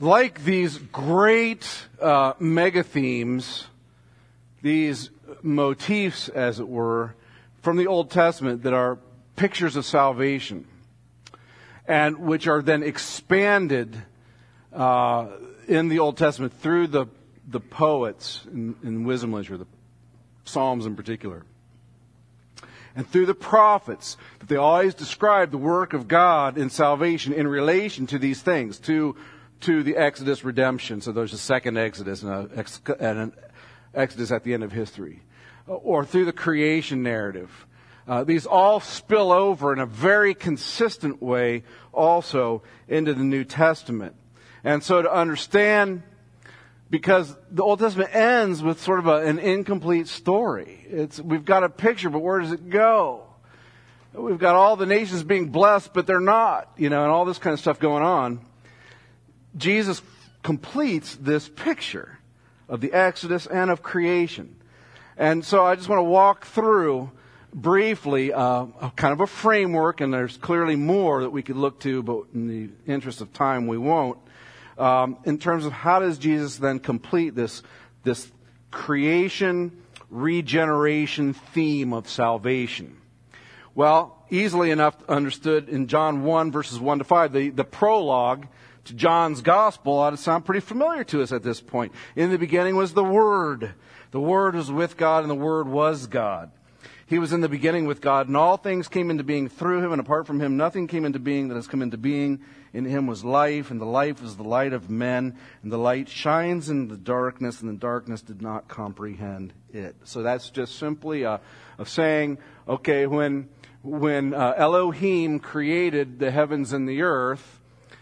Like these great mega themes, these motifs, as it were, from the Old Testament that are pictures of salvation, and which are then expanded in the Old Testament through the poets in wisdom literature, the Psalms in particular, and through the prophets, that they always describe the work of God in salvation in relation to these things, to the Exodus redemption. So there's a second Exodus and an Exodus at the end of history. Or through the creation narrative. These all spill over in a very consistent way also into the New Testament. And so to understand, because the Old Testament ends with sort of an incomplete story. We've got a picture, but where does it go? We've got all the nations being blessed, but they're not, and all this kind of stuff going on. Jesus completes this picture of the Exodus and of creation. And so I just want to walk through briefly a kind of a framework, and there's clearly more that we could look to, but in the interest of time we won't, in terms of how does Jesus then complete this creation, regeneration theme of salvation. Well, easily enough understood in John 1, verses 1 to 5, the prologue to John's Gospel ought to sound pretty familiar to us at this point. In the beginning was the Word. The Word was with God, and the Word was God. He was in the beginning with God, and all things came into being through Him, and apart from Him nothing came into being that has come into being. In Him was life, and the life was the light of men, and the light shines in the darkness, and the darkness did not comprehend it. So that's just simply a saying, okay, when Elohim created the heavens and the earth,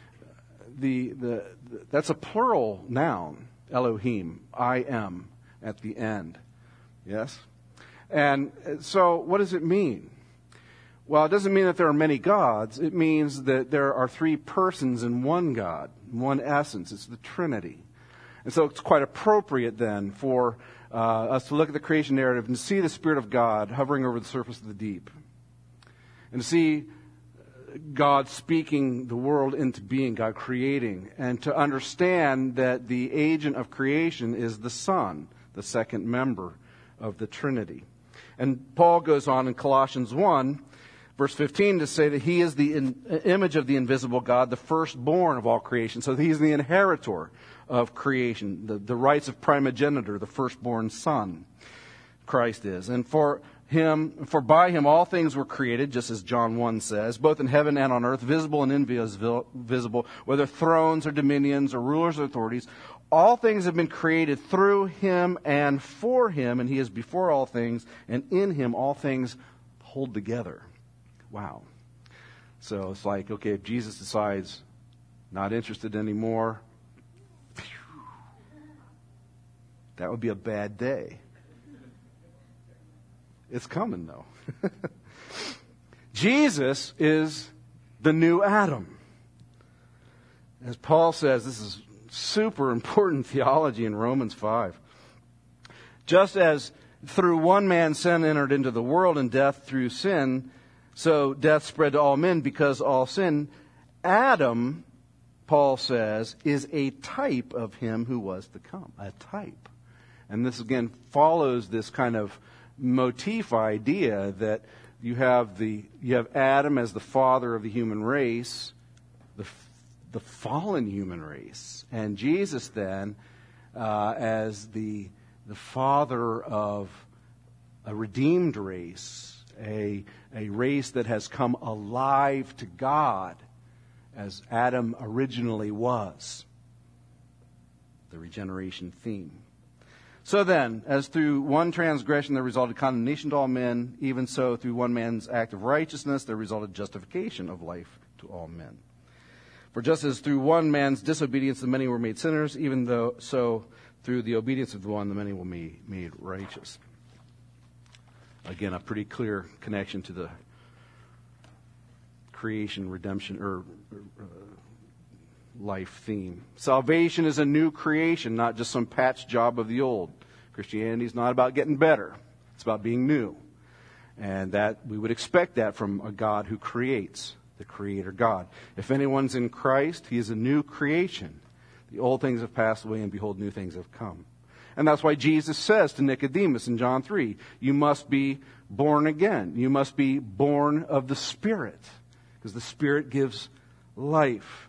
that's a plural noun, Elohim, I am, at the end. Yes? And so what does it mean? Well, it doesn't mean that there are many gods. It means that there are three persons in one God, one essence. It's the Trinity. And so it's quite appropriate then for us to look at the creation narrative and see the Spirit of God hovering over the surface of the deep. And to see God speaking the world into being, God creating, and to understand that the agent of creation is the Son, the second member of the Trinity. And Paul goes on in Colossians 1, verse 15, to say that He is the image of the invisible God, the firstborn of all creation. So He's the inheritor of creation, the rights of primogeniture, the firstborn son, Christ is. And for by Him all things were created, just as John 1 says, both in heaven and on earth, visible and invisible, whether thrones or dominions or rulers or authorities. All things have been created through Him and for Him, and He is before all things, and in Him all things hold together. Wow. So it's like, okay, if Jesus decides not interested anymore, that would be a bad day. It's coming, though. Jesus is the new Adam. As Paul says, this is super important theology in Romans 5. Just as through one man sin entered into the world, and death through sin, so death spread to all men because all sin. Adam, Paul says, is a type of him who was to come. A type. And this again follows this kind of motif idea that you have Adam as the father of the human race, the fallen human race, and Jesus then as the father of a redeemed race, a race that has come alive to God as Adam originally was. The regeneration theme. So then, as through one transgression there resulted condemnation to all men, even so through one man's act of righteousness there resulted justification of life to all men. For just as through one man's disobedience the many were made sinners, even though so through the obedience of the one the many will be made righteous. Again, a pretty clear connection to the creation, redemption, or life theme. Salvation is a new creation, not just some patch job of the old. Christianity is not about getting better. It's about being new. And that we would expect that from a God who creates, the Creator God. If anyone's in Christ, he is a new creation. The old things have passed away, and behold, new things have come. And that's why Jesus says to Nicodemus in John 3, you must be born again. You must be born of the Spirit, because the Spirit gives life.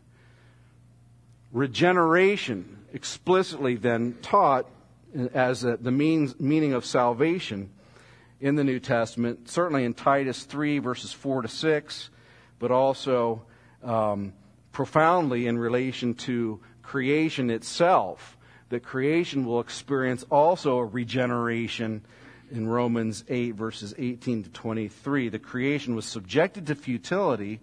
Regeneration, explicitly then taught as the meaning of salvation in the New Testament, certainly in Titus 3, verses 4 to 6, but also profoundly in relation to creation itself, that creation will experience also a regeneration in Romans 8, verses 18 to 23. The creation was subjected to futility,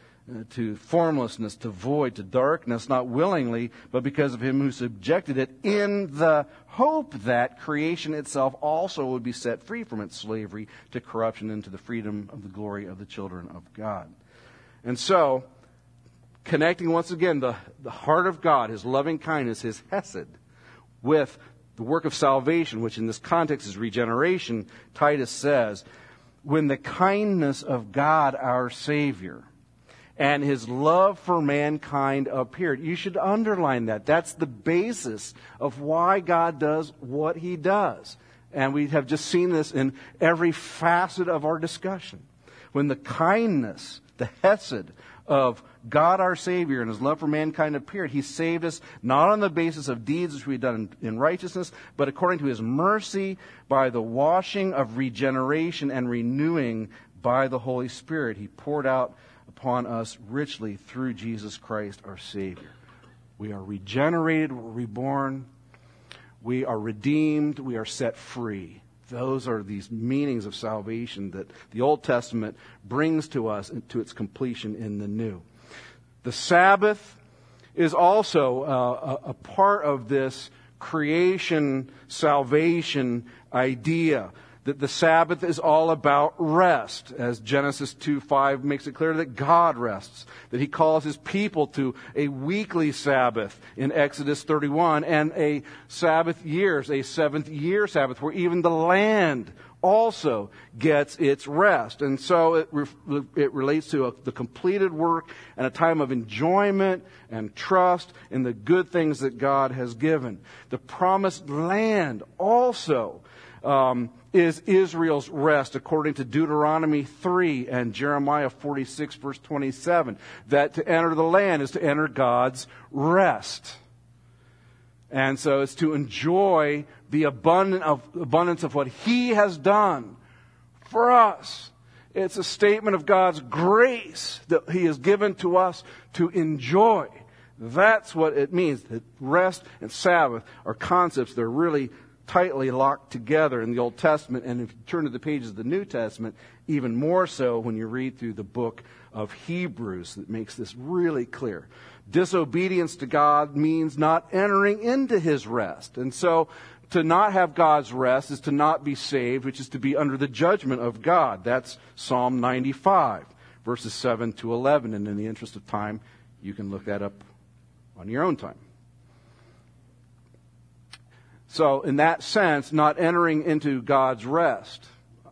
to formlessness, to void, to darkness, not willingly, but because of him who subjected it, in the hope that creation itself also would be set free from its slavery to corruption into the freedom of the glory of the children of God. And so, connecting once again the heart of God, His loving kindness, His hesed, with the work of salvation, which in this context is regeneration, Titus says, when the kindness of God our Savior and His love for mankind appeared. You should underline that. That's the basis of why God does what He does. And we have just seen this in every facet of our discussion. When the kindness, the hesed of God our Savior and His love for mankind appeared, He saved us not on the basis of deeds which we had done in righteousness, but according to His mercy by the washing of regeneration and renewing by the Holy Spirit He poured out upon us richly through Jesus Christ our Savior. We are regenerated, we're reborn, we are redeemed, we are set free. Those are these meanings of salvation that the Old Testament brings to us to its completion in the New. The Sabbath is also a part of this creation salvation idea. That the Sabbath is all about rest, as Genesis 2:5 makes it clear that God rests, that He calls His people to a weekly Sabbath in Exodus 31, and a Sabbath years, a seventh year Sabbath, where even the land also gets its rest. And so it relates to the completed work and a time of enjoyment and trust in the good things that God has given. The promised land also is Israel's rest, according to Deuteronomy 3 and Jeremiah 46, verse 27, that to enter the land is to enter God's rest. And so it's to enjoy the abundance of what He has done for us. It's a statement of God's grace that He has given to us to enjoy. That's what it means. That rest and Sabbath are concepts that are really tightly locked together in the Old Testament, and if you turn to the pages of the New Testament, even more so when you read through the book of Hebrews, that makes this really clear. Disobedience to God means not entering into His rest. And so to not have God's rest is to not be saved, which is to be under the judgment of God. That's Psalm 95, verses 7 to 11. And in the interest of time, you can look that up on your own time. So in that sense, not entering into God's rest,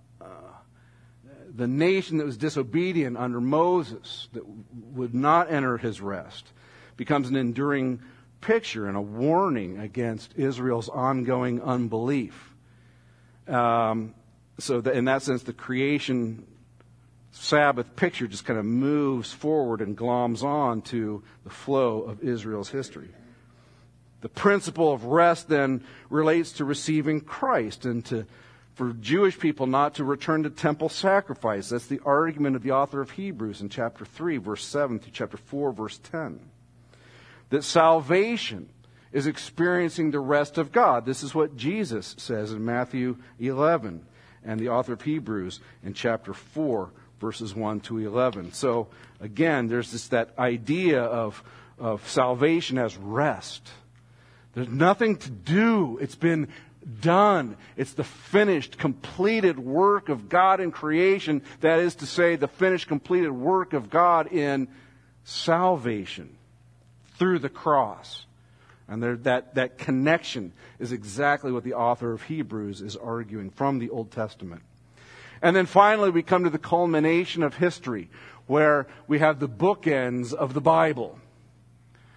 the nation that was disobedient under Moses, that would not enter His rest, becomes an enduring picture and a warning against Israel's ongoing unbelief. In that sense, the creation Sabbath picture just kind of moves forward and gloms on to the flow of Israel's history. The principle of rest then relates to receiving Christ and for Jewish people not to return to temple sacrifice. That's the argument of the author of Hebrews in chapter 3, verse 7 through chapter 4, verse 10. That salvation is experiencing the rest of God. This is what Jesus says in Matthew 11 and the author of Hebrews in chapter 4, verses 1 to 11. So again, there's that idea of salvation as rest. There's nothing to do. It's been done. It's the finished, completed work of God in creation. That is to say, the finished, completed work of God in salvation through the cross. And that connection is exactly what the author of Hebrews is arguing from the Old Testament. And then finally, we come to the culmination of history, where we have the bookends of the Bible.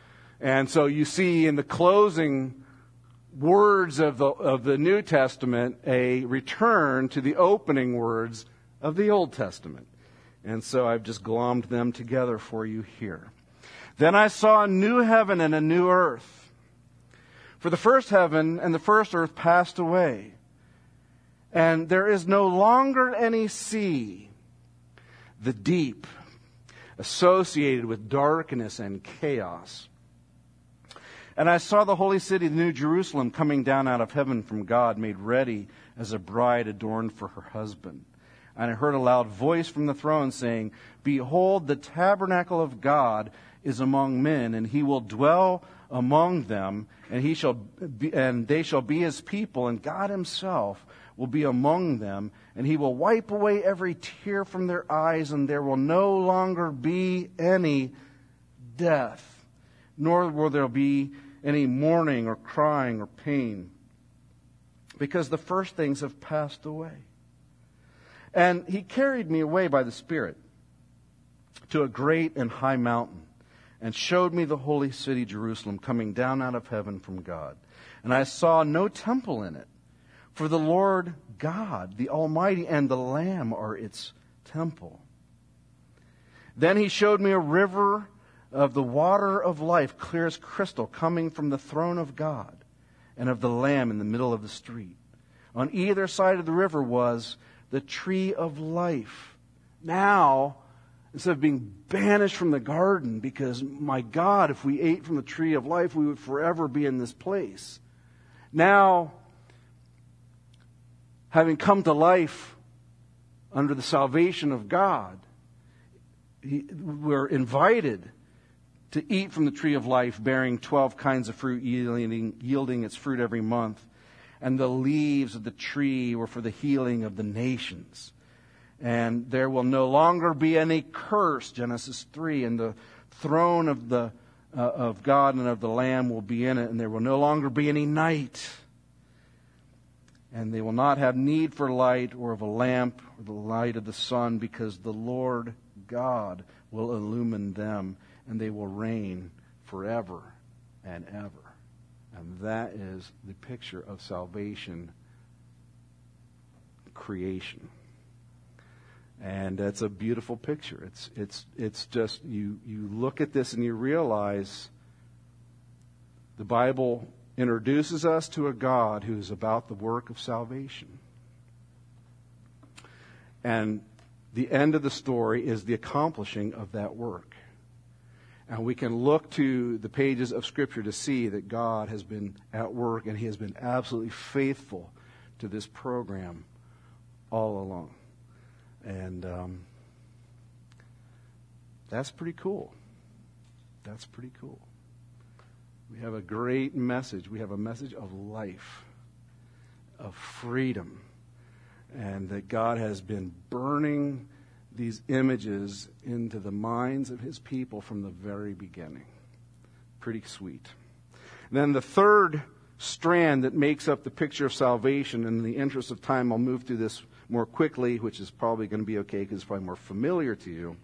And so you see in the closing words of the New Testament a return to the opening words of the Old Testament. And so I've just glommed them together for you here. Then I saw a new heaven and a new earth. For the first heaven and the first earth passed away, and there is no longer any sea. The deep, associated with darkness and chaos. And I saw the holy city, the New Jerusalem, coming down out of heaven from God, made ready as a bride adorned for her husband. And I heard a loud voice from the throne saying, Behold, the tabernacle of God is among men, and he will dwell among them, and they shall be his people, and God himself will be among them, and he will wipe away every tear from their eyes, and there will no longer be any death, nor will there be any mourning or crying or pain, because the first things have passed away. And he carried me away by the Spirit to a great and high mountain, and showed me the holy city Jerusalem coming down out of heaven from God. And I saw no temple in it, for the Lord God, the Almighty, and the Lamb are its temple. Then he showed me a river of the water of life, clear as crystal, coming from the throne of God and of the Lamb in the middle of the street. On either side of the river was the tree of life. Now, instead of being banished from the garden, because, my God, if we ate from the tree of life, we would forever be in this place. Now, having come to life under the salvation of God, we're invited to eat from the tree of life, bearing 12 kinds of fruit, yielding its fruit every month. And the leaves of the tree were for the healing of the nations. And there will no longer be any curse, Genesis 3, and the throne of God and of the Lamb will be in it, and there will no longer be any night. And they will not have need for light or of a lamp or the light of the sun, because the Lord God will illumine them, and they will reign forever and ever. And that is the picture of salvation, creation. And that's a beautiful picture. It's just, you look at this and you realize the Bible introduces us to a God who is about the work of salvation. And the end of the story is the accomplishing of that work. And we can look to the pages of Scripture to see that God has been at work, and he has been absolutely faithful to this program all along. And that's pretty cool. That's pretty cool. We have a great message. We have a message of life, of freedom, and that God has been burning these images into the minds of his people from the very beginning. Pretty sweet. And then the third strand that makes up the picture of salvation, and in the interest of time, I'll move through this more quickly, which is probably going to be okay because it's probably more familiar to you,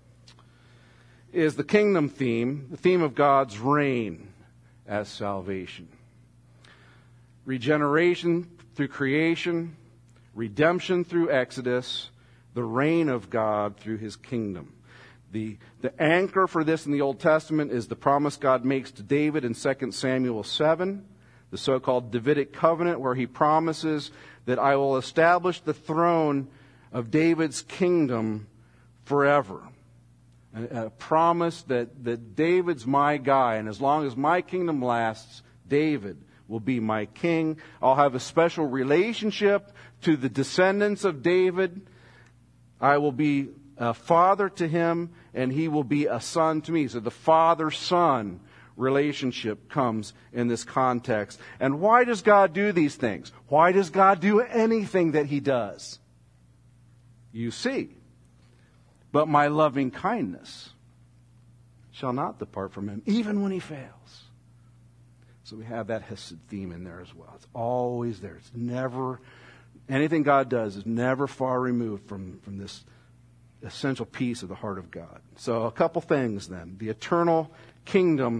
is the kingdom theme, the theme of God's reign as salvation. Regeneration through creation, redemption through Exodus, the reign of God through his kingdom. The anchor for this in the Old Testament is the promise God makes to David in 2 Samuel 7, the so-called Davidic covenant, where he promises that I will establish the throne of David's kingdom forever. A promise that David's my guy, and as long as my kingdom lasts, David will be my king. I'll have a special relationship to the descendants of David. I will be a father to him, and he will be a son to me. So the father-son relationship comes in this context. And why does God do these things? Why does God do anything that he does? You see. But my loving kindness shall not depart from him, even when he fails. So we have that Hesed theme in there as well. It's always there. It's never, anything God does is never far removed from this essential piece of the heart of God. So a couple things then. The eternal kingdom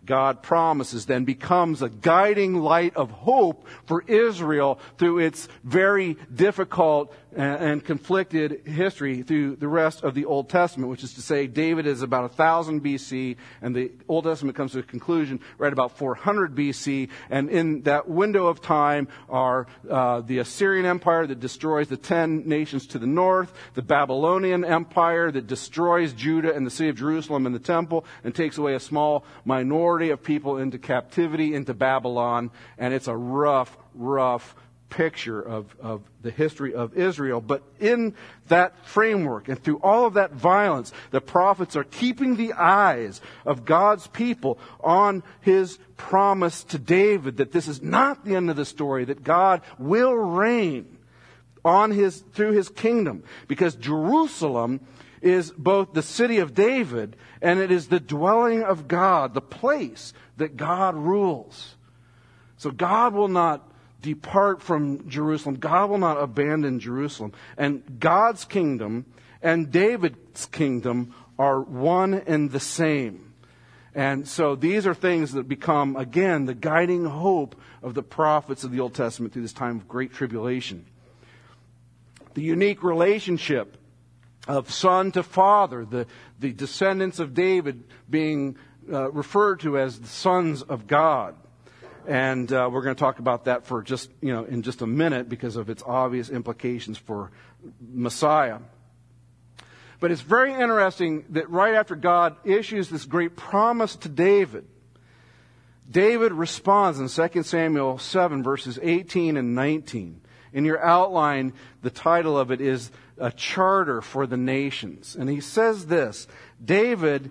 God promises then becomes a guiding light of hope for Israel through its very difficult and conflicted history through the rest of the Old Testament, which is to say David is about 1000 BC, and the Old Testament comes to a conclusion right about 400 BC, and in that window of time are the Assyrian Empire that destroys the 10 nations to the north, the Babylonian Empire that destroys Judah and the city of Jerusalem and the temple, and takes away a small minority of people into captivity, into Babylon, and it's a rough picture of the history of Israel. But in that framework and through all of that violence, the prophets are keeping the eyes of God's people on his promise to David that this is not the end of the story, that God will reign through his kingdom, because Jerusalem is both the city of David and it is the dwelling of God, the place that God rules. So God will not depart from Jerusalem. God will not abandon Jerusalem. And God's kingdom and David's kingdom are one and the same. And so these are things that become, again, the guiding hope of the prophets of the Old Testament through this time of great tribulation. The unique relationship of son to father, the descendants of David being referred to as the sons of God. And we're going to talk about that for in just a minute because of its obvious implications for Messiah. But it's very interesting that right after God issues this great promise to David, David responds in 2 Samuel 7, verses 18 and 19. In your outline, the title of it is A Charter for the Nations. And he says this: David,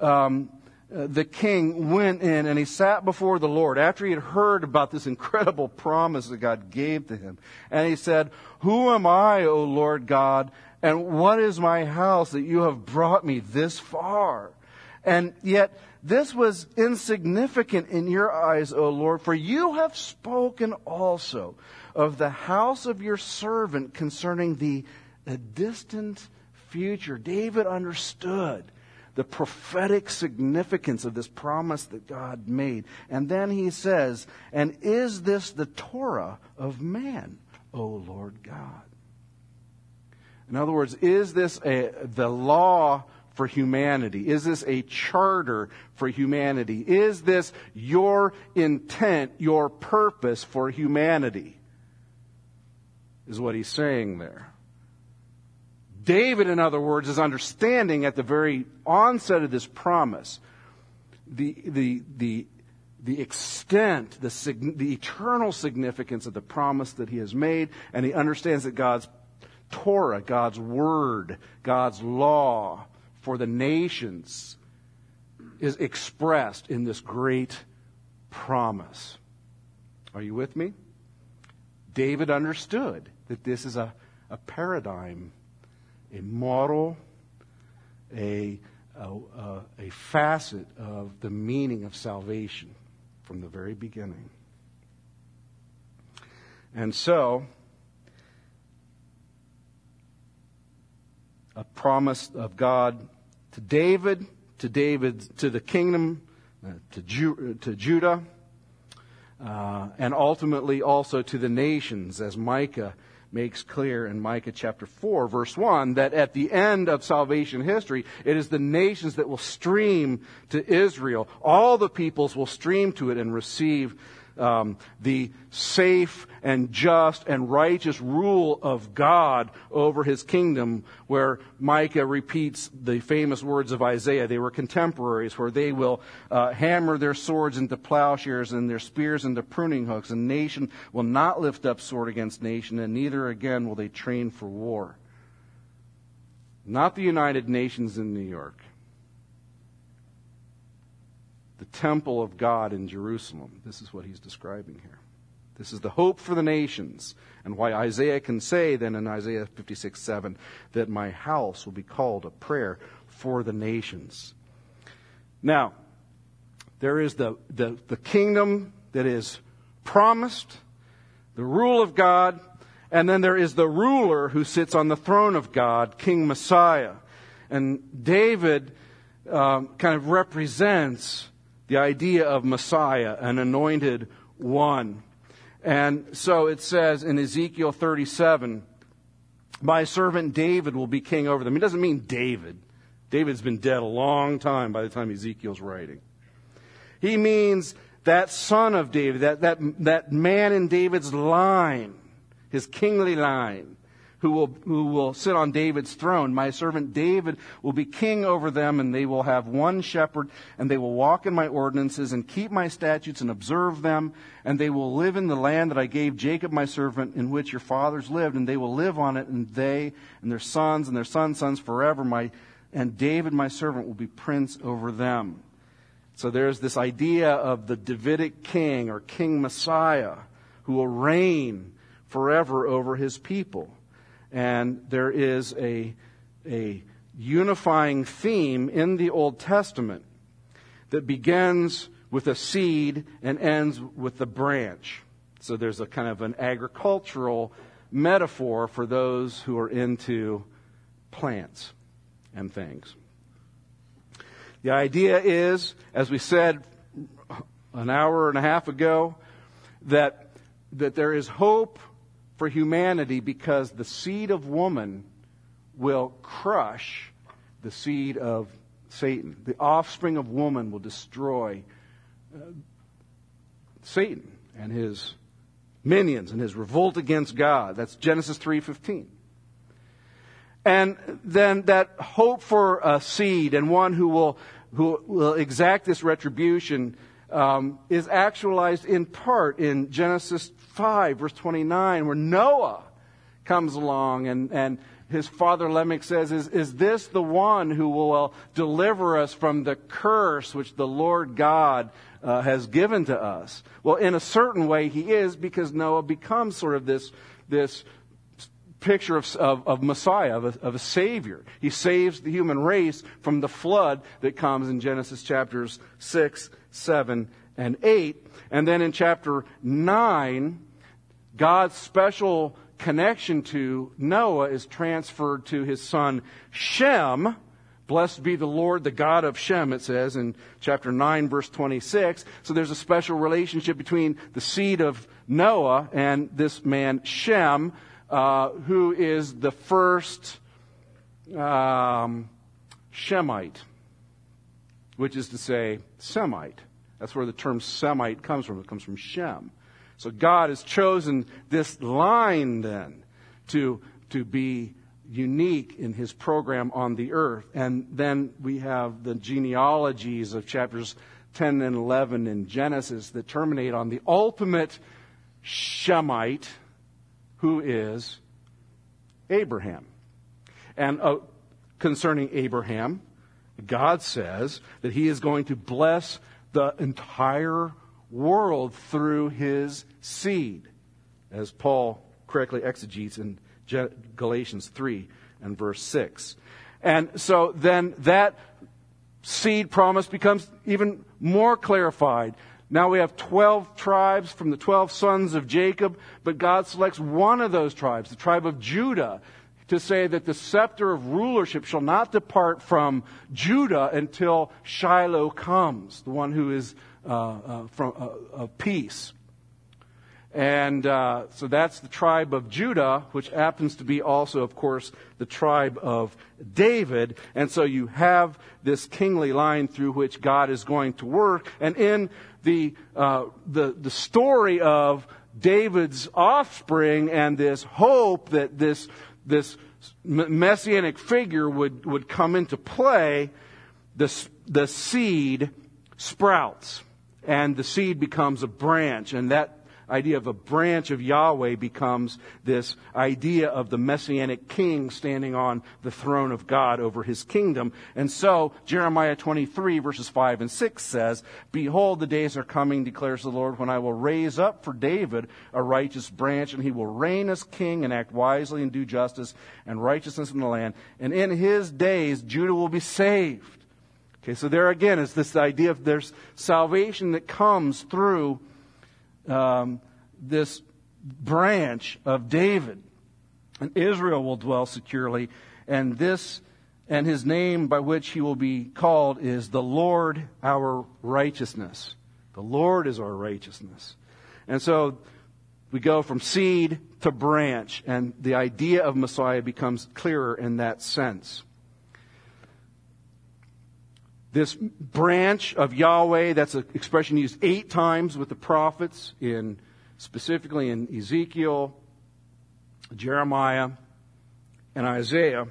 the king, went in and he sat before the Lord after he had heard about this incredible promise that God gave to him. And he said, "Who am I, O Lord God, and what is my house that you have brought me this far? And yet this was insignificant in your eyes, O Lord, for you have spoken also of the house of your servant concerning the distant future." David understood the prophetic significance of this promise that God made. And then he says, "And is this the Torah of man, O Lord God?" In other words, is this the law for humanity? Is this a charter for humanity? Is this your intent, your purpose for humanity? Is what he's saying there. David, in other words, is understanding at the very onset of this promise the extent, the eternal significance of the promise that he has made, and he understands that God's Torah, God's word, God's law for the nations is expressed in this great promise. Are you with me? David understood that this is a paradigm, a model, a facet of the meaning of salvation from the very beginning. And so, a promise of God to David, to the kingdom, to Judah, and ultimately also to the nations, as Micah makes clear in Micah chapter 4, verse 1, that at the end of salvation history, it is the nations that will stream to Israel. All the peoples will stream to it and receive the safe and just and righteous rule of God over his kingdom, where Micah repeats the famous words of Isaiah. They were contemporaries, where they will hammer their swords into plowshares and their spears into pruning hooks, and nation will not lift up sword against nation, and neither again will they train for war. Not the United Nations in New York. The temple of God in Jerusalem. This is what he's describing here. This is the hope for the nations, and why Isaiah can say then in Isaiah 56:7 that my house will be called a prayer for the nations. Now, there is the kingdom that is promised, the rule of God, and then there is the ruler who sits on the throne of God, King Messiah. And David kind of represents the idea of Messiah, an anointed one. And so it says in Ezekiel 37, my servant David will be king over them. It doesn't mean David. David's been dead a long time by the time Ezekiel's writing. He means that son of David, that man in David's line, his kingly line, who will sit on David's throne. My servant David will be king over them, and they will have one shepherd, and they will walk in my ordinances and keep my statutes and observe them, and they will live in the land that I gave Jacob my servant, in which your fathers lived, and they will live on it, and they and their sons' sons forever. And David my servant will be prince over them. So there's this idea of the Davidic king, or King Messiah, who will reign forever over his people. And there is a unifying theme in the Old Testament that begins with a seed and ends with the branch. So there's a kind of an agricultural metaphor for those who are into plants and things. The idea is, as we said an hour and a half ago, that there is hope for humanity because the seed of woman will crush the seed of Satan. The offspring of woman will destroy Satan and his minions and his revolt against God. That's Genesis 3:15. And then that hope for a seed and one who will exact this retribution is actualized in part in Genesis 5, verse 29, where Noah comes along and his father Lamech says, is this the one who will deliver us from the curse which the Lord God has given to us? Well, in a certain way he is, because Noah becomes sort of this picture of Messiah, of a Savior. He saves the human race from the flood that comes in Genesis chapters 6, 7, and 8. And then in chapter 9, God's special connection to Noah is transferred to his son Shem. Blessed be the Lord, the God of Shem, it says in chapter 9, verse 26. So there's a special relationship between the seed of Noah and this man Shem, who is the first Shemite, which is to say Semite. That's where the term Semite comes from. It comes from Shem. So God has chosen this line then to be unique in his program on the earth. And then we have the genealogies of chapters 10 and 11 in Genesis that terminate on the ultimate Shemite, who is Abraham. And concerning Abraham, God says that he is going to bless the entire world through his seed, as Paul correctly exegetes in Galatians 3 and verse 6. And so then that seed promise becomes even more clarified. Now we have 12 tribes from the 12 sons of Jacob, but God selects one of those tribes, the tribe of Judah, to say that the scepter of rulership shall not depart from Judah until Shiloh comes, the one who is of peace. And so that's the tribe of Judah, which happens to be also, of course, the tribe of David. And so you have this kingly line through which God is going to work. And in the story of David's offspring and this hope that this messianic figure would come into play, the seed sprouts. And the seed becomes a branch. And that idea of a branch of Yahweh becomes this idea of the Messianic king standing on the throne of God over his kingdom. And so Jeremiah 23 verses 5 and 6 says, behold, the days are coming, declares the Lord, when I will raise up for David a righteous branch, and he will reign as king and act wisely and do justice and righteousness in the land. And in his days Judah will be saved. Okay, so there again is this idea of there's salvation that comes through this branch of David. And Israel will dwell securely. And this And his name by which he will be called is the Lord our righteousness. The Lord is our righteousness. And so we go from seed to branch, and the idea of Messiah becomes clearer in that sense. This branch of Yahweh, that's an expression used 8 times with the prophets, specifically in Ezekiel, Jeremiah, and Isaiah,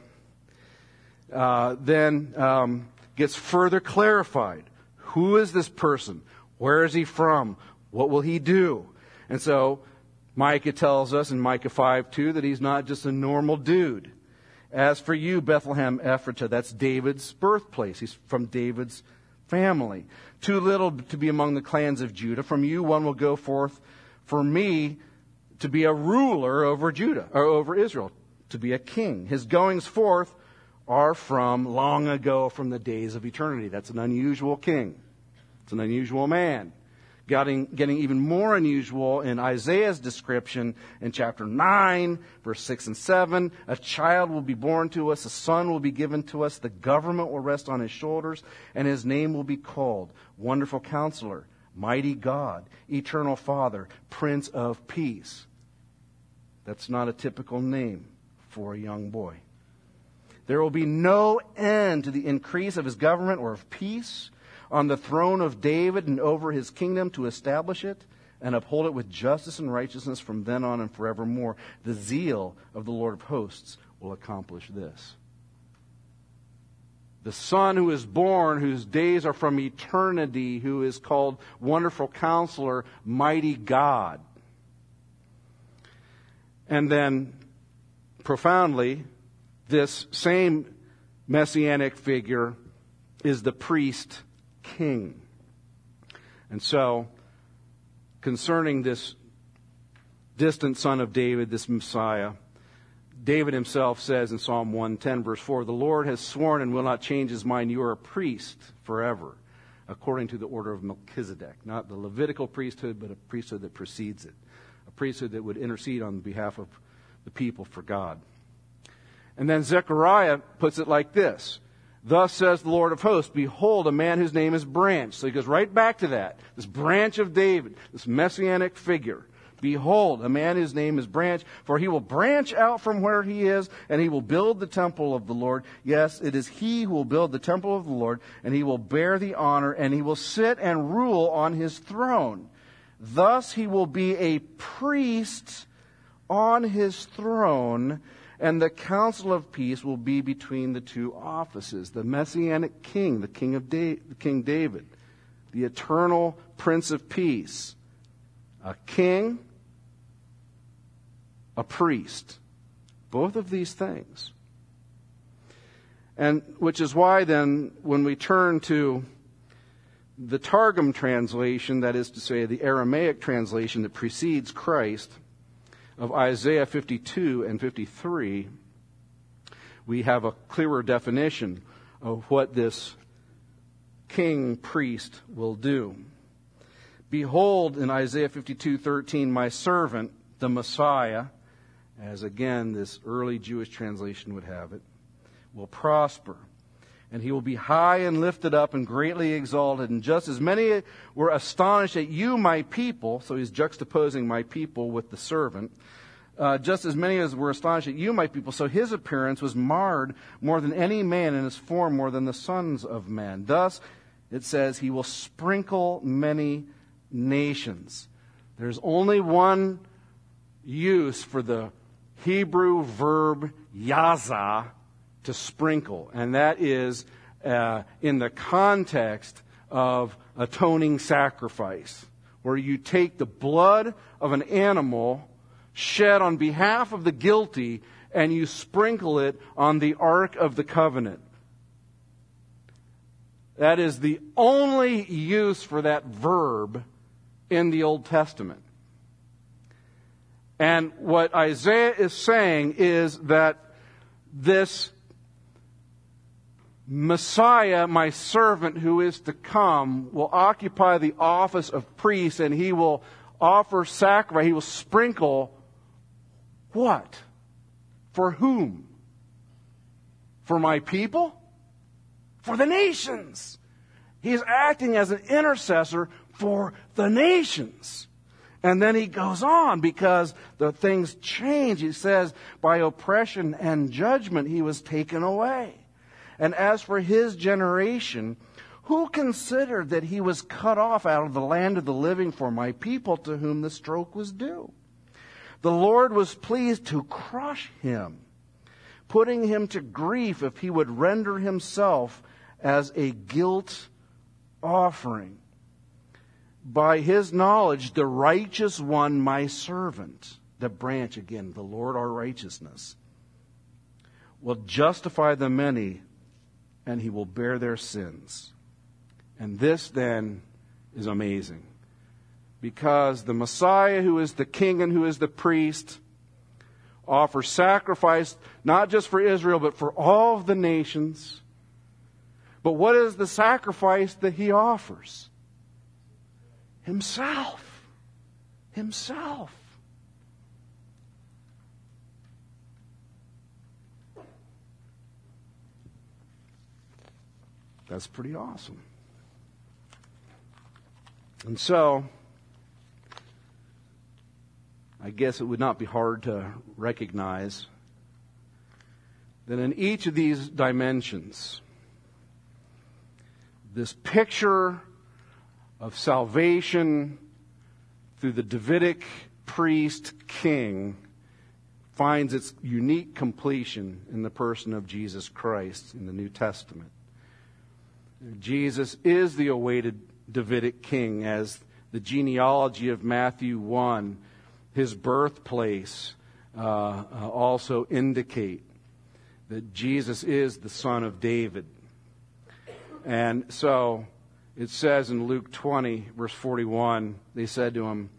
then gets further clarified. Who is this person? Where is he from? What will he do? And so Micah tells us in Micah 5:2 that he's not just a normal dude. As for you, Bethlehem Ephratah, that's David's birthplace. He's from David's family. Too little to be among the clans of Judah. From you one will go forth for me to be a ruler over Judah, or over Israel, to be a king. His goings forth are from long ago, from the days of eternity. That's an unusual king. It's an unusual man. Getting even more unusual in Isaiah's description in chapter 9, verse 6 and 7. A child will be born to us, a son will be given to us, the government will rest on his shoulders, and his name will be called Wonderful Counselor, Mighty God, Eternal Father, Prince of Peace. That's not a typical name for a young boy. There will be no end to the increase of his government or of peace on the throne of David and over his kingdom, to establish it and uphold it with justice and righteousness from then on and forevermore. The zeal of the Lord of hosts will accomplish this. The Son who is born, whose days are from eternity, who is called Wonderful Counselor, Mighty God. And then, profoundly, this same messianic figure is the priest king. And so, concerning this distant son of David, this Messiah, David himself says in Psalm 110, verse 4, the Lord has sworn and will not change his mind. You are a priest forever, according to the order of Melchizedek. Not the Levitical priesthood, but a priesthood that precedes it. A priesthood that would intercede on behalf of the people for God. And then Zechariah puts it like this. Thus says the Lord of hosts, behold, a man whose name is Branch. So he goes right back to that. This branch of David, this messianic figure. Behold, a man whose name is Branch, for he will branch out from where he is, and he will build the temple of the Lord. Yes, it is he who will build the temple of the Lord, and he will bear the honor, and he will sit and rule on his throne. Thus he will be a priest on his throne, and the counsel of peace will be between the two offices. The messianic king, the King David, the eternal Prince of Peace, a king, a priest, both of these things. And which is why then, when we turn to the Targum translation, that is to say the Aramaic translation that precedes Christ, of Isaiah 52 and 53, we have a clearer definition of what this king priest will do. Behold, in Isaiah 52:13, my servant, the Messiah, as again this early Jewish translation would have it, will prosper. And he will be high and lifted up and greatly exalted. And just as many were astonished at you, my people, so he's juxtaposing my people with the servant, just as many as were astonished at you, my people, so his appearance was marred more than any man, and his form more than the sons of men. Thus, it says, he will sprinkle many nations. There's only one use for the Hebrew verb yaza, to sprinkle, and that is in the context of atoning sacrifice, where you take the blood of an animal shed on behalf of the guilty and you sprinkle it on the Ark of the Covenant. That is the only use for that verb in the Old Testament. And what Isaiah is saying is that this Messiah, my servant who is to come, will occupy the office of priest, and he will offer sacrifice. He will sprinkle what? For whom? For my people? For the nations. He is acting as an intercessor for the nations. And then he goes on because the things change. He says, by oppression and judgment he was taken away. And as for his generation, who considered that he was cut off out of the land of the living for my people to whom the stroke was due? The Lord was pleased to crush him, putting him to grief if he would render himself as a guilt offering. By his knowledge, the righteous one, my servant, the branch, again, the Lord our righteousness, will justify the many, and he will bear their sins. And this then is amazing, because the Messiah, who is the king and who is the priest, offers sacrifice not just for Israel but for all of the nations. But what is the sacrifice that he offers? Himself. Himself. That's pretty awesome. And so, I guess it would not be hard to recognize that in each of these dimensions, this picture of salvation through the Davidic priest king finds its unique completion in the person of Jesus Christ in the New Testament. Jesus is the awaited Davidic king, as the genealogy of Matthew 1, his birthplace, also indicate that Jesus is the son of David. And so it says in Luke 20, verse 41, he said to them,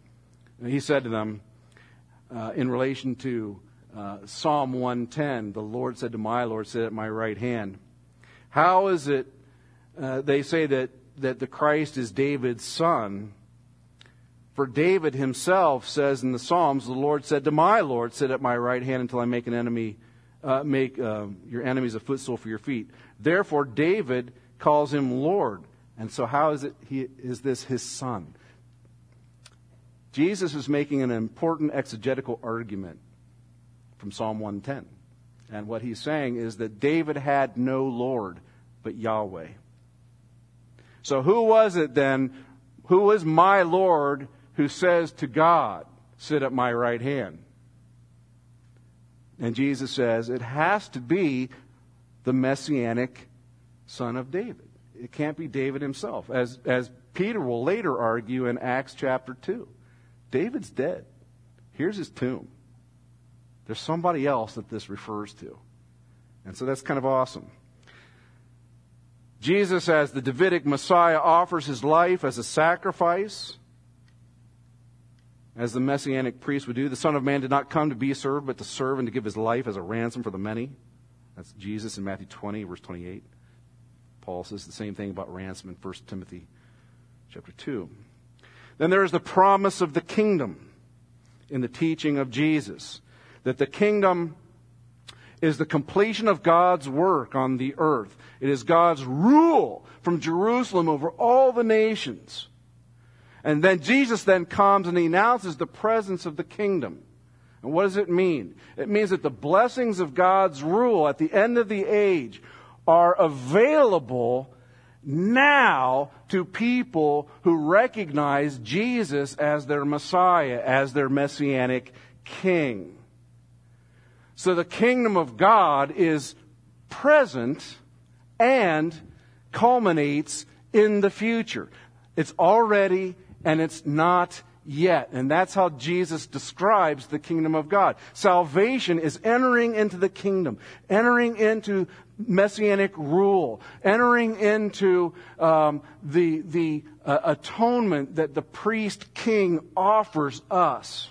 in relation to Psalm 110, the Lord said to my Lord, sit at my right hand. How is it, they say that the Christ is David's son? For David himself says in the Psalms, the Lord said to my Lord, sit at my right hand until I make your enemies a footstool for your feet. Therefore David calls him Lord. And so how is this his son? Jesus is making an important exegetical argument from Psalm 110. And what he's saying is that David had no Lord but Yahweh. So who was it then? Who is my Lord who says to God, sit at my right hand? And Jesus says it has to be the Messianic son of David. It can't be David himself. As Peter will later argue in Acts chapter 2. David's dead. Here's his tomb. There's somebody else that this refers to. And so that's kind of awesome. Jesus, as the Davidic Messiah, offers his life as a sacrifice, as the Messianic priest would do. The Son of Man did not come to be served, but to serve and to give his life as a ransom for the many. That's Jesus in Matthew 20, verse 28. Paul says the same thing about ransom in 1 Timothy chapter 2. Then there is the promise of the kingdom in the teaching of Jesus, that the kingdom is the completion of God's work on the earth. It is God's rule from Jerusalem over all the nations. And then Jesus then comes and he announces the presence of the kingdom. And what does it mean? It means that the blessings of God's rule at the end of the age are available now to people who recognize Jesus as their Messiah, as their Messianic King. So the kingdom of God is present and culminates in the future. It's already and it's not yet. And that's how Jesus describes the kingdom of God. Salvation is entering into the kingdom, entering into Messianic rule, entering into the atonement that the priest king offers us.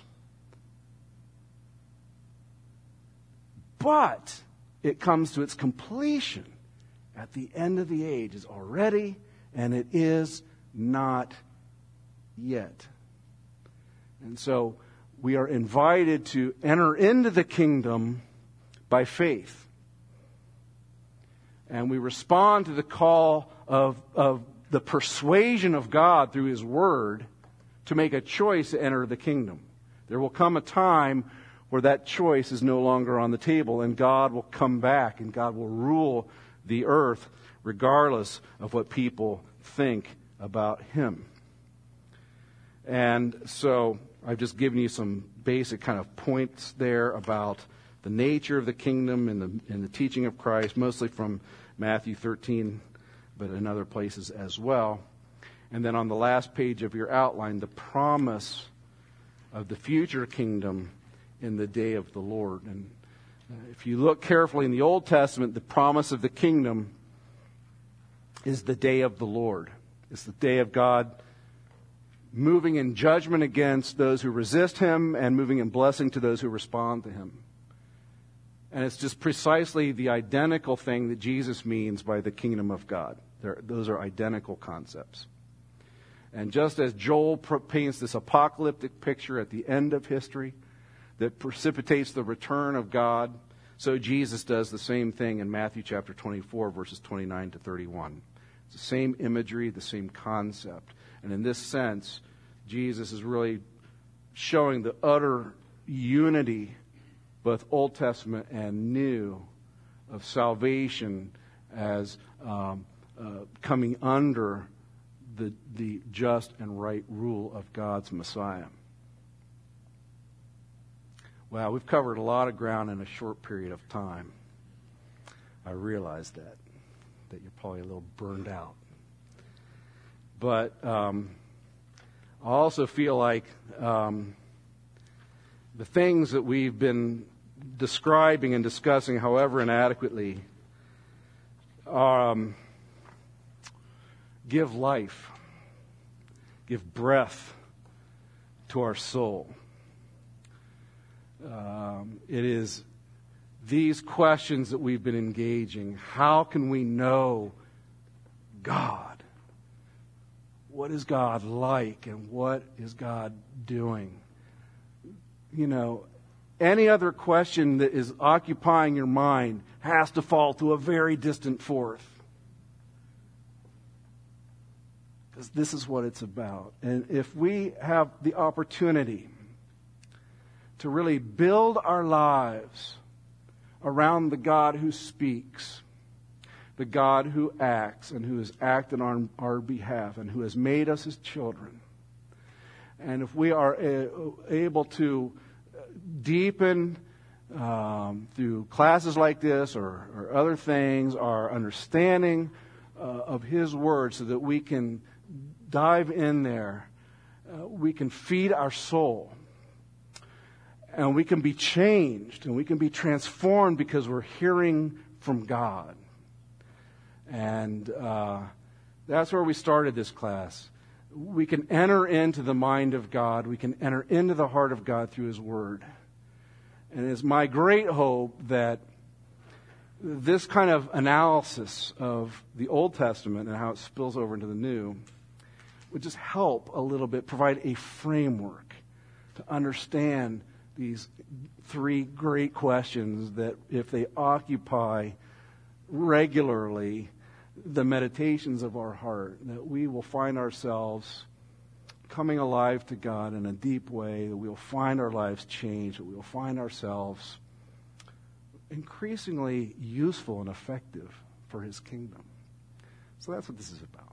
But it comes to its completion at the end of the age. It's already, and it is not yet. And so we are invited to enter into the kingdom by faith. And we respond to the call of the persuasion of God through His Word to make a choice to enter the kingdom. There will come a time where that choice is no longer on the table, and God will come back, and God will rule the earth regardless of what people think about Him. And so I've just given you some basic kind of points there about the nature of the kingdom and the teaching of Christ, mostly from Matthew 13, but in other places as well. And then on the last page of your outline, the promise of the future kingdom in the day of the Lord. And if you look carefully in the Old Testament, the promise of the kingdom is the day of the Lord. It's the day of God moving in judgment against those who resist Him and moving in blessing to those who respond to Him. And it's just precisely the identical thing that Jesus means by the kingdom of God. Those are identical concepts. And just as Joel paints this apocalyptic picture at the end of history that precipitates the return of God, so Jesus does the same thing in Matthew chapter 24, verses 29 to 31. It's the same imagery, the same concept. And in this sense, Jesus is really showing the utter unity, both Old Testament and New, of salvation as coming under the just and right rule of God's Messiah. Well, we've covered a lot of ground in a short period of time. I realize that you're probably a little burned out. But I also feel like the things that we've been describing and discussing, however inadequately, give life, give breath to our soul. It is these questions that we've been engaging. How can we know God? What is God like, and what is God doing? You know, any other question that is occupying your mind has to fall to a very distant fourth. Because this is what it's about. And if we have the opportunity to really build our lives around the God who speaks, the God who acts and who has acted on our behalf and who has made us His children, and if we are able to deepen through classes like this or other things our understanding of His Word so that we can dive in there, we can feed our soul. And we can be changed and we can be transformed because we're hearing from God. And that's where we started this class. We can enter into the mind of God. We can enter into the heart of God through His Word. And it's my great hope that this kind of analysis of the Old Testament and how it spills over into the New would just help a little bit, provide a framework to understand these three great questions that, if they occupy regularly the meditations of our heart, that we will find ourselves coming alive to God in a deep way, that we will find our lives changed, that we will find ourselves increasingly useful and effective for His kingdom. So that's what this is about.